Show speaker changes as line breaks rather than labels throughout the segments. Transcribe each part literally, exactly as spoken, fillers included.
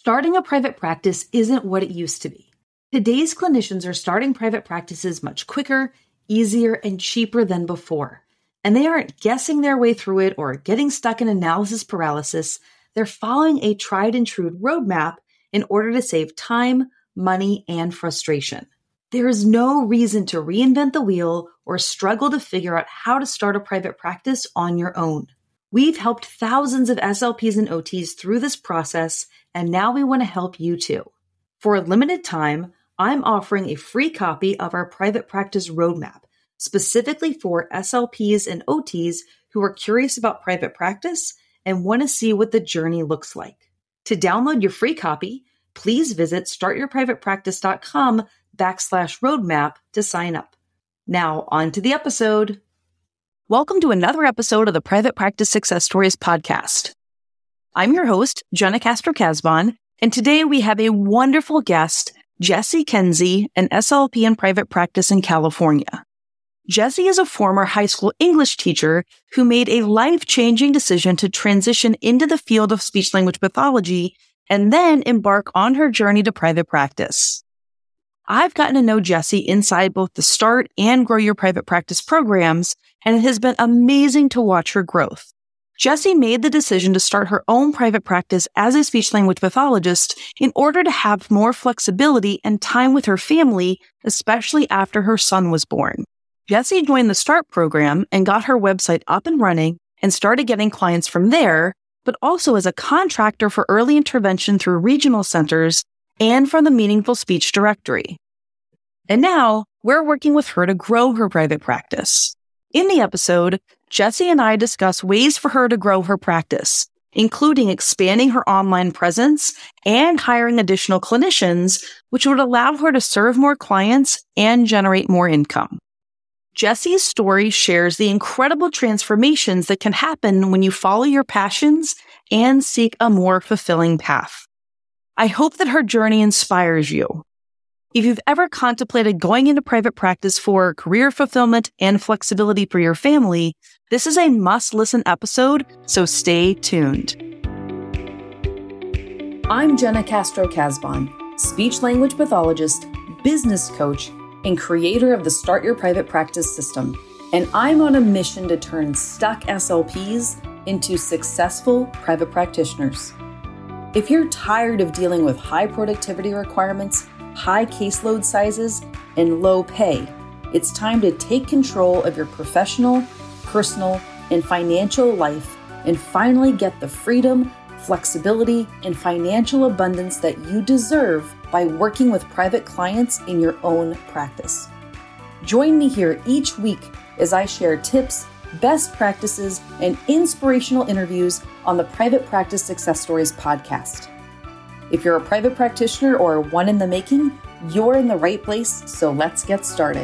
Starting a private practice isn't what it used to be. Today's clinicians are starting private practices much quicker, easier, and cheaper than before. And they aren't guessing their way through it or getting stuck in analysis paralysis. They're following a tried and true roadmap in order to save time, money, and frustration. There is no reason to reinvent the wheel or struggle to figure out how to start a private practice on your own. We've helped thousands of S L Ps and O Ts through this process, and now we want to help you too. For a limited time, I'm offering a free copy of our private practice roadmap, specifically for S L Ps and O Ts who are curious about private practice and want to see what the journey looks like. To download your free copy, please visit startyourprivatepractice.com backslash roadmap to sign up. Now, on to the episode. Welcome to another episode of the Private Practice Success Stories podcast. I'm your host, Jenna Castro-Casbon, and today we have a wonderful guest, Jessie Kenzie, an S L P in private practice in California. Jessie is a former high school English teacher who made a life-changing decision to transition into the field of speech-language pathology and then embark on her journey to private practice. I've gotten to know Jessie inside both the Start and Grow Your Private Practice programs, and it has been amazing to watch her growth. Jessie made the decision to start her own private practice as a speech-language pathologist in order to have more flexibility and time with her family, especially after her son was born. Jessie joined the START program and got her website up and running and started getting clients from there, but also as a contractor for early intervention through regional centers and from the Meaningful Speech Directory. And now, we're working with her to grow her private practice. In the episode, Jessie and I discuss ways for her to grow her practice, including expanding her online presence and hiring additional clinicians, which would allow her to serve more clients and generate more income. Jessie's story shares the incredible transformations that can happen when you follow your passions and seek a more fulfilling path. I hope that her journey inspires you. If you've ever contemplated going into private practice for career fulfillment and flexibility for your family, this is a must-listen episode, so stay tuned. I'm Jenna Castro-Casbon, speech-language pathologist, business coach, and creator of the Start Your Private Practice system, and I'm on a mission to turn stuck S L Ps into successful private practitioners. If you're tired of dealing with high productivity requirements, high caseload sizes, and low pay, it's time to take control of your professional, personal, and financial life and finally get the freedom, flexibility, and financial abundance that you deserve by working with private clients in your own practice. Join me here each week as I share tips, best practices, and inspirational interviews on the Private Practice Success Stories podcast. If you're a private practitioner or one in the making, you're in the right place, so let's get started.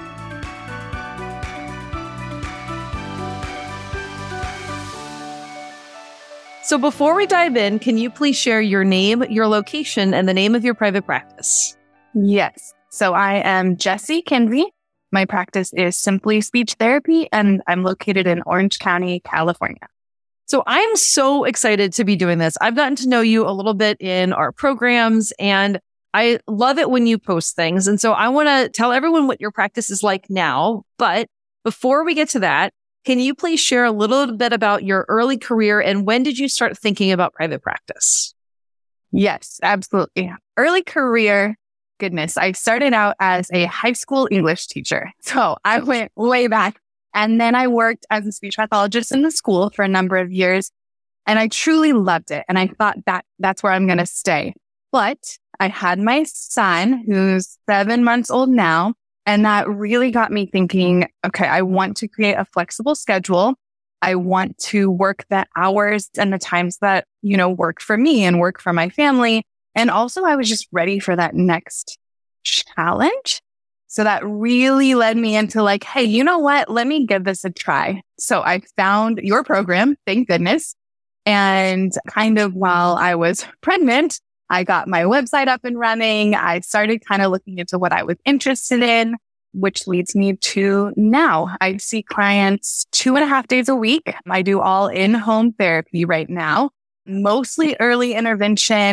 So before we dive in, can you please share your name, your location, and the name of your private practice?
Yes. So I am Jessie Kenzie. My practice is Simply Speech Therapy, and I'm located in Orange County, California.
So I'm so excited to be doing this. I've gotten to know you a little bit in our programs, and I love it when you post things. And so I want to tell everyone what your practice is like now. But before we get to that, can you please share a little bit about your early career and when did you start thinking about private practice?
Yes, absolutely. Early career, goodness, I started out as a high school English teacher. So I went way back. And then I worked as a speech pathologist in the school for a number of years. And I truly loved it. And I thought that that's where I'm going to stay. But I had my son, who's seven months old now. And that really got me thinking, okay, I want to create a flexible schedule. I want to work the hours and the times that, you know, work for me and work for my family. And also I was just ready for that next challenge. So that really led me into like, hey, you know what? Let me give this a try. So I found your program, thank goodness. And kind of while I was pregnant, I got my website up and running. I started kind of looking into what I was interested in, which leads me to now. I see clients two and a half days a week. I do all in-home therapy right now, mostly early intervention.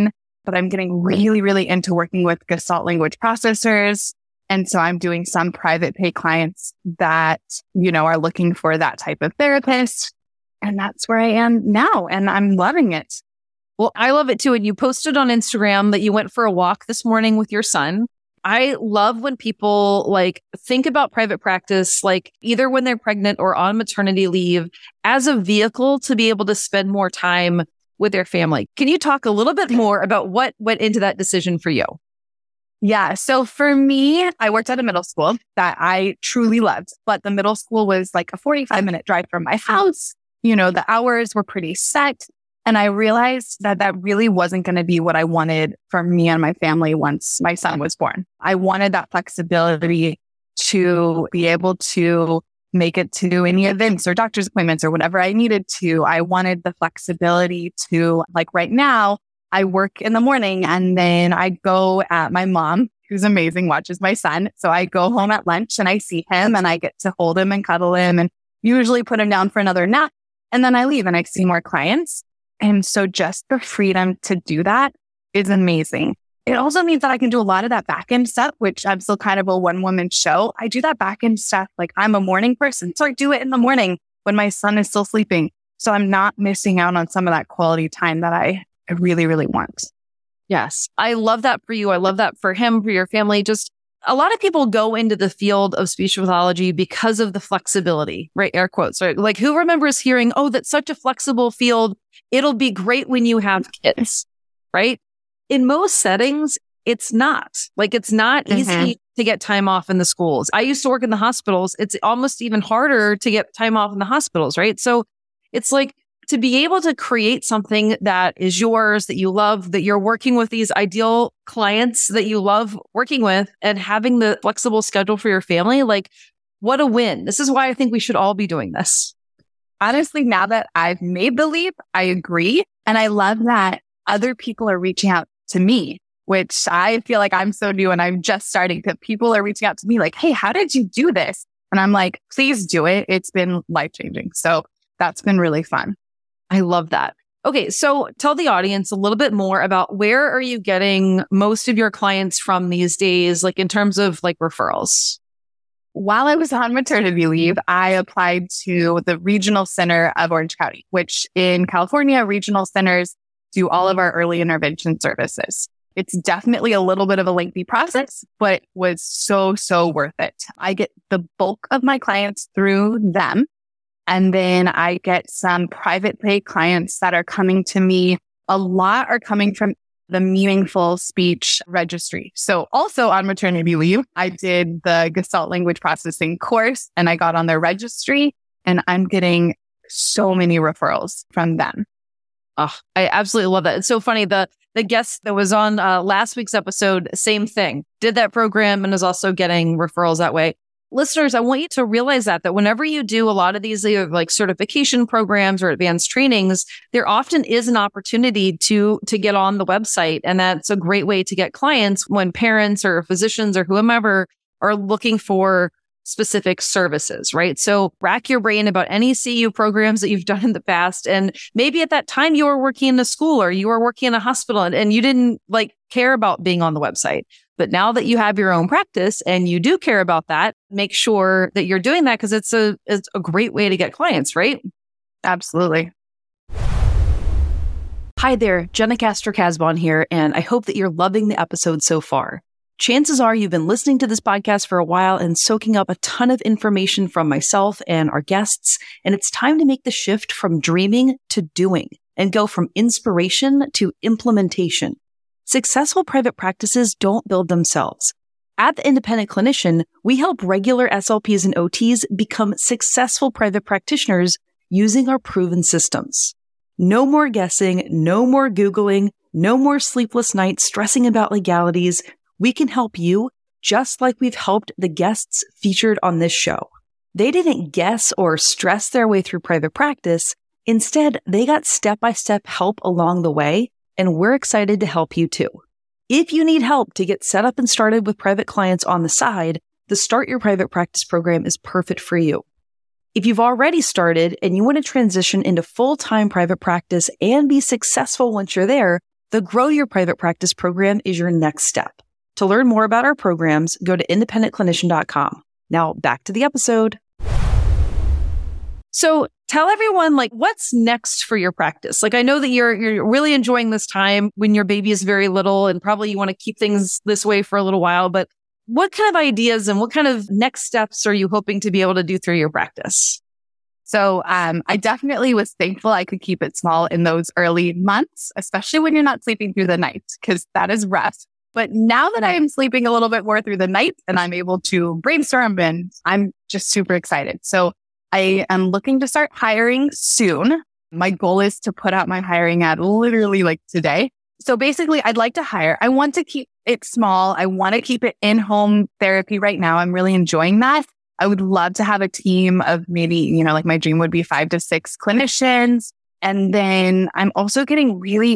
but I'm getting really, really into working with Gestalt language processors. And so I'm doing some private pay clients that, you know, are looking for that type of therapist. And that's where I am now. And I'm loving it.
Well, I love it too. And you posted on Instagram that you went for a walk this morning with your son. I love when people like think about private practice, like either when they're pregnant or on maternity leave as a vehicle to be able to spend more time with their family. Can you talk a little bit more about what went into that decision for you?
Yeah. So for me, I worked at a middle school that I truly loved, but the middle school was like a forty-five minute drive from my house. You know, the hours were pretty set. And I realized that that really wasn't going to be what I wanted for me and my family once my son was born. I wanted that flexibility to be able to make it to any events or doctor's appointments or whatever I needed to. I wanted the flexibility to, like right now, I work in the morning and then I go at my mom, who's amazing, watches my son. So I go home at lunch and I see him and I get to hold him and cuddle him and usually put him down for another nap. And then I leave and I see more clients. And so just the freedom to do that is amazing. It also means that I can do a lot of that back end stuff, which I'm still kind of a one woman show. I do that back end stuff. Like I'm a morning person. So I do it in the morning when my son is still sleeping. So I'm not missing out on some of that quality time that I, I really, really want.
Yes. I love that for you. I love that for him, for your family. Just a lot of people go into the field of speech pathology because of the flexibility, right? Air quotes, right? Like who remembers hearing, oh, that's such a flexible field. It'll be great when you have kids, right? In most settings, it's not. Like it's not mm-hmm. easy to get time off in the schools. I used to work in the hospitals. It's almost even harder to get time off in the hospitals, right? So it's like to be able to create something that is yours, that you love, that you're working with these ideal clients that you love working with and having the flexible schedule for your family, like what a win. This is why I think we should all be doing this.
Honestly, now that I've made the leap, I agree. And I love that other people are reaching out to me, which I feel like I'm so new and I'm just starting to, people are reaching out to me like, hey, how did you do this? And I'm like, please do it. It's been life-changing. So that's been really fun.
I love that. Okay. So tell the audience a little bit more about where are you getting most of your clients from these days, like in terms of like referrals?
While I was on maternity leave, I applied to the Regional Center of Orange County, which in California, regional centers do all of our early intervention services. It's definitely a little bit of a lengthy process, but was so, so worth it. I get the bulk of my clients through them. And then I get some private pay clients that are coming to me. A lot are coming from the Meaningful Speech Registry. So also on maternity leave, I did the Gestalt language processing course and I got on their registry and I'm getting so many referrals from them.
Oh, I absolutely love that. It's so funny. The the guest that was on uh, last week's episode, same thing, did that program and is also getting referrals that way. Listeners, I want you to realize that, that whenever you do a lot of these like certification programs or advanced trainings, there often is an opportunity to, to get on the website. And that's a great way to get clients when parents or physicians or whomever are looking for specific services, right? So rack your brain about any C U programs that you've done in the past. And maybe at that time you were working in a school or you were working in a hospital and, and you didn't like care about being on the website. But now that you have your own practice and you do care about that, make sure that you're doing that because it's a, it's a great way to get clients, right?
Absolutely.
Hi there, Jenna Castro-Casbon here, and I hope that you're loving the episode so far. Chances are you've been listening to this podcast for a while and soaking up a ton of information from myself and our guests, and it's time to make the shift from dreaming to doing and go from inspiration to implementation. Successful private practices don't build themselves. At The Independent Clinician, we help regular S L Ps and O Ts become successful private practitioners using our proven systems. No more guessing, no more Googling, no more sleepless nights stressing about legalities. We can help you just like we've helped the guests featured on this show. They didn't guess or stress their way through private practice. Instead, they got step-by-step help along the way, and we're excited to help you too. If you need help to get set up and started with private clients on the side, the Start Your Private Practice program is perfect for you. If you've already started and you want to transition into full-time private practice and be successful once you're there, The Grow Your Private Practice program is your next step. To learn more about our programs, go to independent clinician dot com. Now back to the episode. So tell everyone, like, what's next for your practice? Like, I know that you're you're really enjoying this time when your baby is very little, and probably you want to keep things this way for a little while, but what kind of ideas and what kind of next steps are you hoping to be able to do through your practice?
So um, I definitely was thankful I could keep it small in those early months, especially when you're not sleeping through the night, because that is rough. But now that I am sleeping a little bit more through the night and I'm able to brainstorm, and I'm just super excited. So I am looking to start hiring soon. My goal is to put out my hiring ad literally like today. So basically, I'd like to hire. I want to keep it small. I want to keep it in-home therapy right now. I'm really enjoying that. I would love to have a team of maybe, you know, like my dream would be five to six clinicians. And then I'm also getting really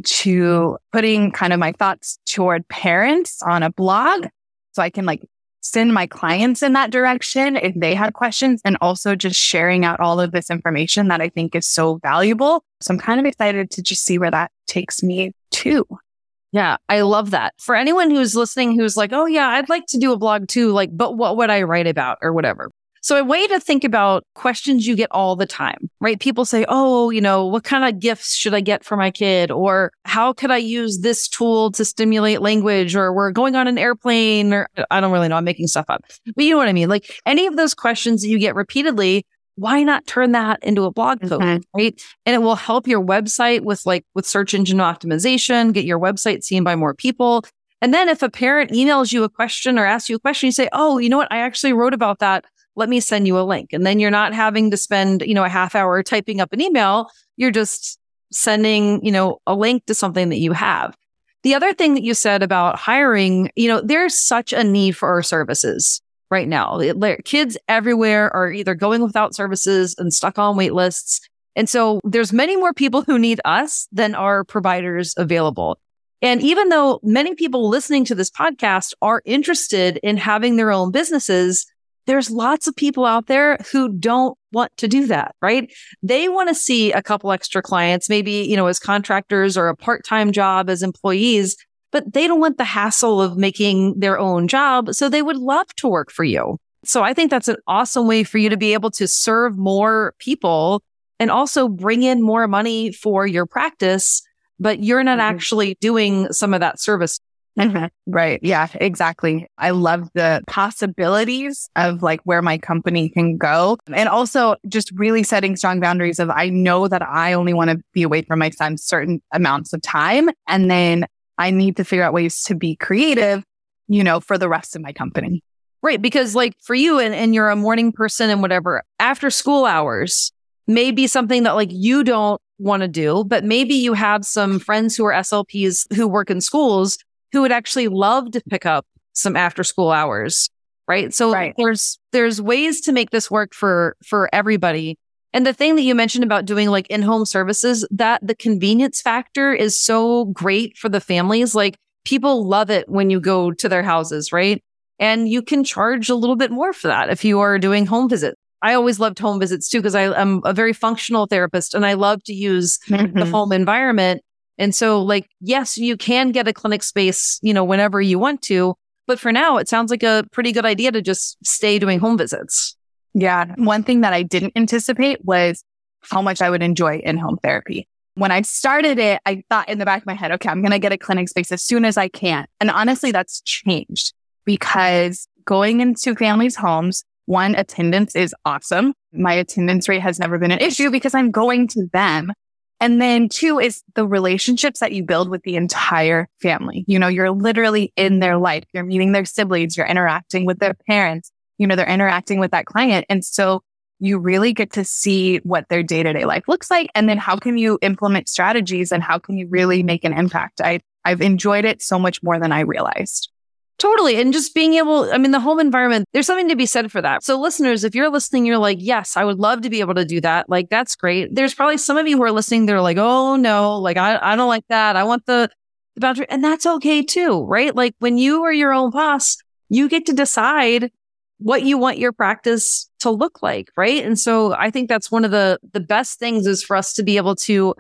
into putting kind of my thoughts toward parents on a blog. So I can like send my clients in that direction if they have questions, and also just sharing out all of this information that I think is so valuable. So I'm kind of excited to just see where that takes me to.
Yeah, I love that. For anyone who's listening, who's like, oh yeah, I'd like to do a blog too, like, but what would I write about or whatever? So a way to think about questions you get all the time, right? People say, oh, you know, what kind of gifts should I get for my kid? Or how could I use this tool to stimulate language? Or we're going on an airplane, or I don't really know. I'm making stuff up. But you know what I mean? Like any of those questions that you get repeatedly, why not turn that into a blog post, mm-hmm. right? And it will help your website with like with search engine optimization, get your website seen by more people. And then if a parent emails you a question or asks you a question, you say, oh, you know what? I actually wrote about that. Let me send you a link. And then you're not having to spend, you know, a half hour typing up an email. You're just sending, you know, a link to something that you have. The other thing that you said about hiring, you know, there's such a need for our services right now. Kids everywhere are either going without services and stuck on wait lists. And so there's many more people who need us than are providers available. And even though many people listening to this podcast are interested in having their own businesses, there's lots of people out there who don't want to do that, right? They want to see a couple extra clients, maybe, you know, as contractors or a part-time job as employees, but they don't want the hassle of making their own job. So they would love to work for you. So I think that's an awesome way for you to be able to serve more people and also bring in more money for your practice, but you're not mm-hmm. actually doing some of that service.
Mm-hmm. Right. Yeah, exactly. I love the possibilities of like where my company can go. And also just really setting strong boundaries of, I know that I only want to be away from my son certain amounts of time. And then I need to figure out ways to be creative, you know, for the rest of my company.
Right. Because like for you and, and you're a morning person and whatever, after school hours may be something that like you don't want to do, but maybe you have some friends who are S L Ps who work in schools who would actually love to pick up some after school hours, right? So right. there's there's ways to make this work for for everybody. And the thing that you mentioned about doing like in-home services, that the convenience factor is so great for the families. Like people love it when you go to their houses, right? And you can charge a little bit more for that if you are doing home visits. I always loved home visits too, because I am a very functional therapist and I love to use mm-hmm. the home environment. And so like, yes, you can get a clinic space, you know, whenever you want to. But for now, it sounds like a pretty good idea to just stay doing home visits.
Yeah. One thing that I didn't anticipate was how much I would enjoy in-home therapy. When I started it, I thought in the back of my head, okay, I'm going to get a clinic space as soon as I can. And honestly, that's changed because going into families' homes, one, attendance is awesome. My attendance rate has never been an issue because I'm going to them. And then two is the relationships that you build with the entire family. You know, you're literally in their life. You're meeting their siblings. You're interacting with their parents. You know, they're interacting with that client. And so you really get to see what their day-to-day life looks like. And then how can you implement strategies and how can you really make an impact? I, I've enjoyed it so much more than I realized.
Totally. And just being able, I mean, the home environment, there's something to be said for that. So listeners, if you're listening, you're like, yes, I would love to be able to do that. Like, that's great. There's probably some of you who are listening. They're like, oh no, like, I, I don't like that. I want the, the boundary. And that's okay too, right? Like when you are your own boss, you get to decide what you want your practice to look like, right? And so I think that's one of the, the best things is for us to be able to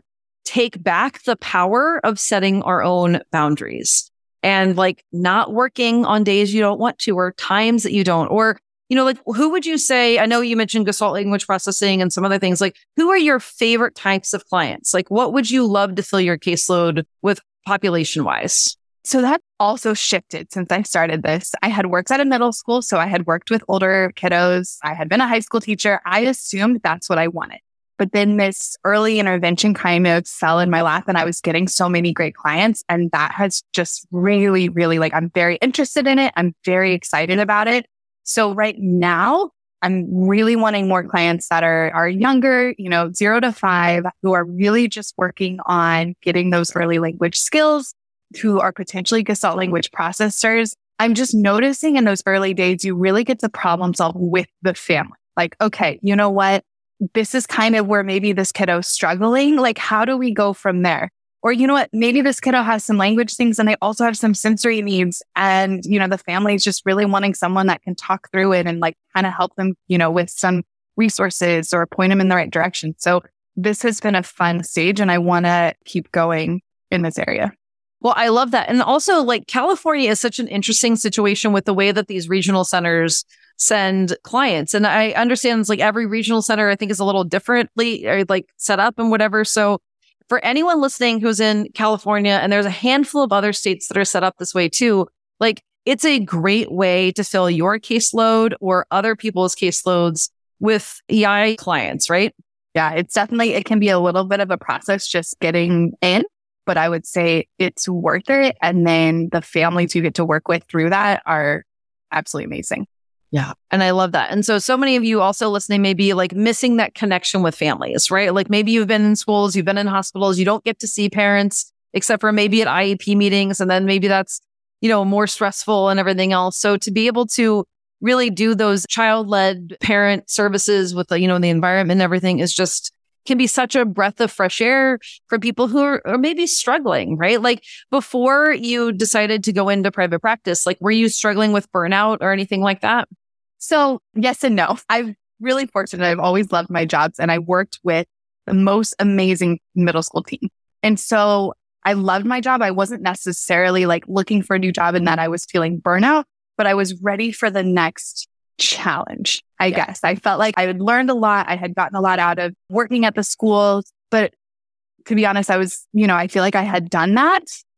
take back the power of setting our own boundaries and like not working on days you don't want to or times that you don't, or, you know, like who would you say, I know you mentioned Gestalt language processing and some other things, like who are your favorite types of clients? Like what would you love to fill your caseload with population wise?
So that also shifted since I started this. I had worked at a middle school, so I had worked with older kiddos. I had been a high school teacher. I assumed that's what I wanted. But then this early intervention kind of fell in my lap and I was getting so many great clients. And that has just really, really like, I'm very interested in it. I'm very excited about it. So right now, I'm really wanting more clients that are, are younger, you know, zero to five, who are really just working on getting those early language skills, who are potentially Gestalt language processors. I'm just noticing in those early days, you really get to problem solve with the family. Like, okay, you know what? This is kind of where maybe this kiddo's struggling. Like, how do we go from there? Or, you know what? Maybe this kiddo has some language things and they also have some sensory needs. And, you know, the family is just really wanting someone that can talk through it and like kind of help them, you know, with some resources or point them in the right direction. So this has been a fun stage and I want to keep going in this area.
Well, I love that. And also like California is such an interesting situation with the way that these regional centers send clients. And I understand it's like every regional center, I think is a little differently or like set up and whatever. So for anyone listening who's in California, and there's a handful of other states that are set up this way too, like it's a great way to fill your caseload or other people's caseloads with E I clients, right?
Yeah, it's definitely, it can be a little bit of a process just getting in. But I would say it's worth it. And then the families you get to work with through that are absolutely amazing.
Yeah. And I love that. And so, so many of you also listening may be like missing that connection with families, right? Like maybe you've been in schools, you've been in hospitals, you don't get to see parents except for maybe at I E P meetings. And then maybe that's, you know, more stressful and everything else. So to be able to really do those child-led parent services with the, you know, the environment and everything is just, can be such a breath of fresh air for people who are, are maybe struggling, right? Like before you decided to go into private practice, like were you struggling with burnout or anything like that?
So yes and no. I'm really fortunate. I've always loved my jobs and I worked with the most amazing middle school team. And so I loved my job. I wasn't necessarily like looking for a new job and that I was feeling burnout, but I was ready for the next challenge, I yeah. guess. I felt like I had learned a lot. I had gotten a lot out of working at the schools, but to be honest, I was, you know, I feel like I had done that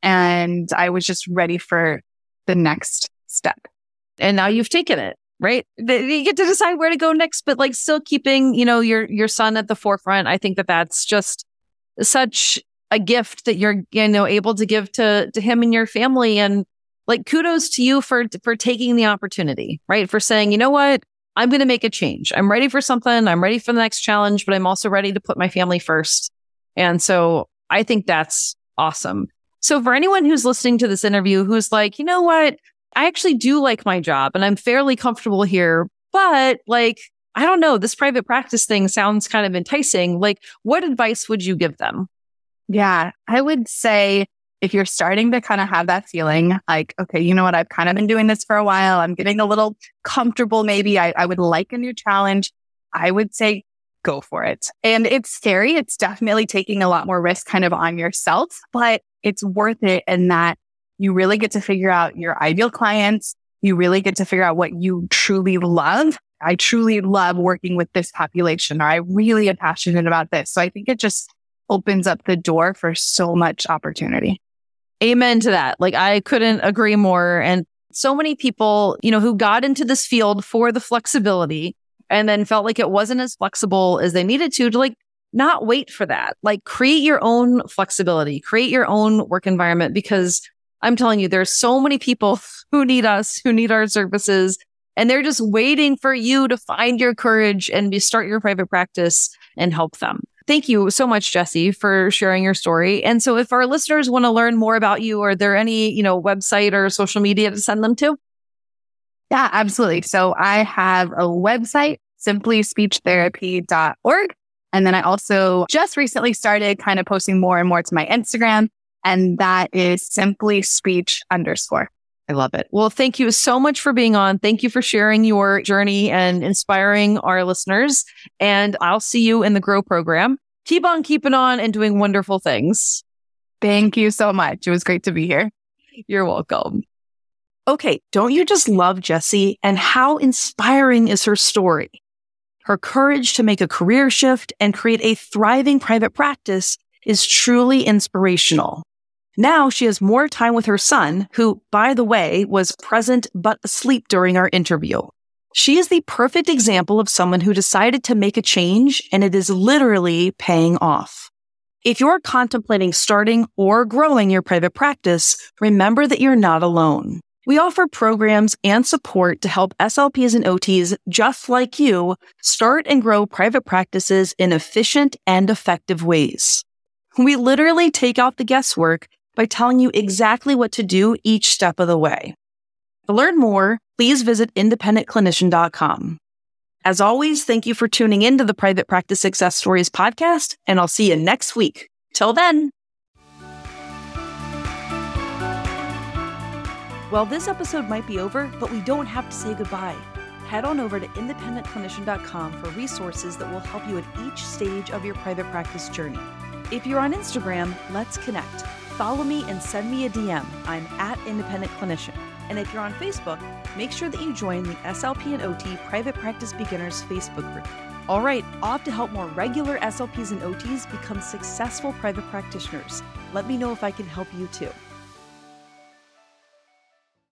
and I was just ready for the next step.
And now you've taken it, right? You get to decide where to go next, but like still keeping, you know, your, your son at the forefront. I think that that's just such a gift that you're, you know, able to give to, to him and your family. And like, kudos to you for, for taking the opportunity, right? For saying, you know what, I'm going to make a change. I'm ready for something. I'm ready for the next challenge, but I'm also ready to put my family first. And so I think that's awesome. So for anyone who's listening to this interview, who's like, you know what, I actually do like my job and I'm fairly comfortable here, but like, I don't know, this private practice thing sounds kind of enticing. Like, what advice would you give them?
Yeah, I would say, if you're starting to kind of have that feeling like, okay, you know what, I've kind of been doing this for a while. I'm getting a little comfortable. Maybe I, I would like a new challenge. I would say go for it. And it's scary. It's definitely taking a lot more risk kind of on yourself, but it's worth it in that you really get to figure out your ideal clients. You really get to figure out what you truly love. I truly love working with this population, or I really am passionate about this. So I think it just opens up the door for so much opportunity.
Amen to that. Like, I couldn't agree more. And so many people, you know, who got into this field for the flexibility and then felt like it wasn't as flexible as they needed to, to like not wait for that. Like, create your own flexibility, create your own work environment, because I'm telling you, there's so many people who need us, who need our services, and they're just waiting for you to find your courage and be, start your private practice and help them. Thank you so much, Jessie, for sharing your story. And so if our listeners want to learn more about you, are there any, you know, website or social media to send them to?
Yeah, absolutely. So I have a website, simply speech therapy dot org. And then I also just recently started kind of posting more and more to my Instagram, and that is simply speech underscore.
I love it. Well, thank you so much for being on. Thank you for sharing your journey and inspiring our listeners. And I'll see you in the Grow program. Keep on keeping on and doing wonderful things.
Thank you so much. It was great to be here.
You're welcome. Okay, don't you just love Jessie, and how inspiring is her story? Her courage to make a career shift and create a thriving private practice is truly inspirational. Now she has more time with her son, who, by the way, was present but asleep during our interview. She is the perfect example of someone who decided to make a change, and it is literally paying off. If you're contemplating starting or growing your private practice, remember that you're not alone. We offer programs and support to help S L Ps and O Ts just like you start and grow private practices in efficient and effective ways. We literally take out the guesswork by telling you exactly what to do each step of the way. To learn more, please visit independent clinician dot com. As always, thank you for tuning in to the Private Practice Success Stories podcast, and I'll see you next week. Till then. Well, this episode might be over, but we don't have to say goodbye. Head on over to independent clinician dot com for resources that will help you at each stage of your private practice journey. If you're on Instagram, let's connect. Follow me and send me a D M. I'm at Independent Clinician. And if you're on Facebook, make sure that you join the S L P and O T Private Practice Beginners Facebook group. All right, off to help more regular S L Ps and O Ts become successful private practitioners. Let me know if I can help you too.